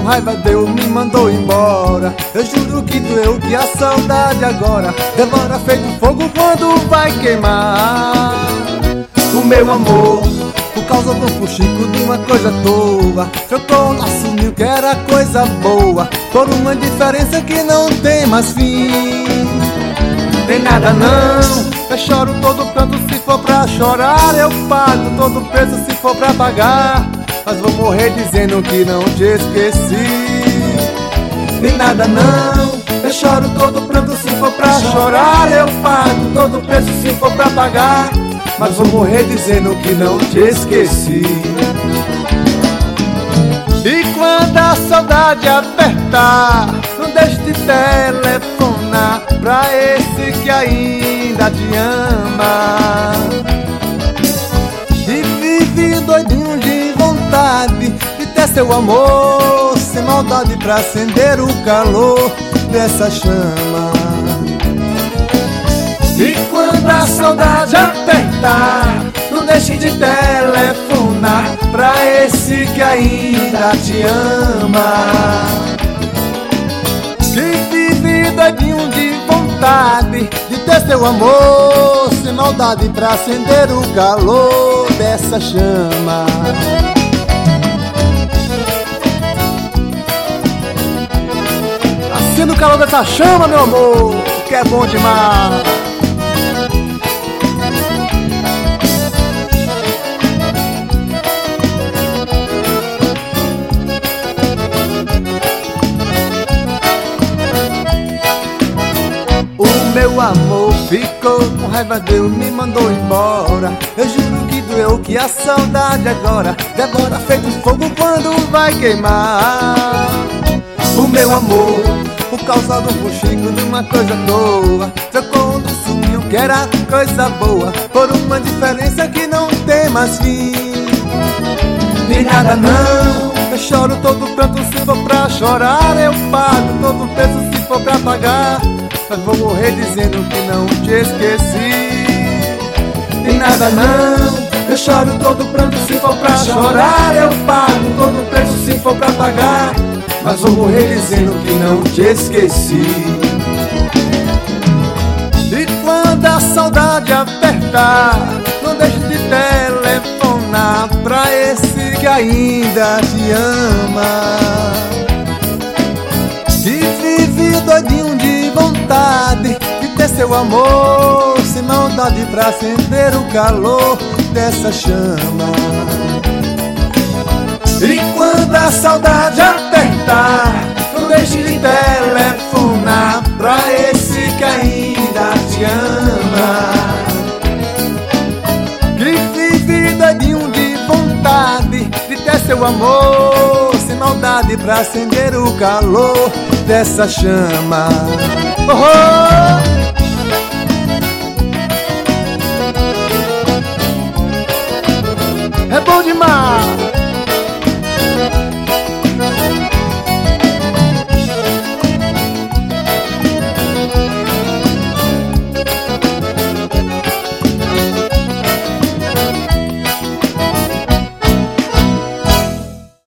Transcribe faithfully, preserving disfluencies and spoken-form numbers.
raiva deu, me mandou embora. Eu juro que doeu, que a saudade agora devora feito fogo quando vai queimar. O meu amor, por causa do fuxico de uma coisa à toa, trocou o nosso ninho que era coisa boa por uma diferença que não tem mais fim. Tem nada não, eu choro todo canto, se for pra chorar eu pago todo preço se for pra pagar. Mas vou morrer dizendo que não te esqueci. Tem nada não, eu choro todo pranto, se for pra chorar eu pago todo preço se for pra pagar. Mas vou morrer dizendo que não te esqueci. E quando a saudade apertar, não deixe de telefonar pra esse que ainda te ama e vive doidinho de vontade de ter seu amor, sem maldade pra acender o calor dessa chama. E quando a saudade apertar, não deixe de telefonar pra esse que ainda te ama, que vive doidinho de vontade de ter seu amor, sem maldade pra acender o calor dessa chama. Acenda o calor dessa chama, meu amor, que é bom demais. Meu amor ficou com raiva deu, me mandou embora. Eu juro que doeu, que a saudade agora devora feito fogo quando vai queimar. O meu amor, por causa do fuxico de uma coisa à toa, trocou no sumiu que era coisa boa por uma diferença que não tem mais fim. Nem nada não, eu choro todo pranto, se for pra chorar eu pago todo preço se for pra pagar. Mas vou morrer dizendo que não te esqueci. Tem nada não, eu choro todo pranto, se for pra chorar eu pago todo preço se for pra pagar. Mas vou morrer dizendo que não te esqueci. E quando a saudade apertar, não deixe de telefonar pra esse que ainda te ama, que vive doidinho de vontade de ter seu amor, sem maldade pra acender o calor dessa chama. E quando a saudade apertar, não deixe de telefonar pra esse que ainda te ama, que vive doidinho de vontade de ter seu amor, sem maldade pra acender o calor dessa chama. Oh, oh.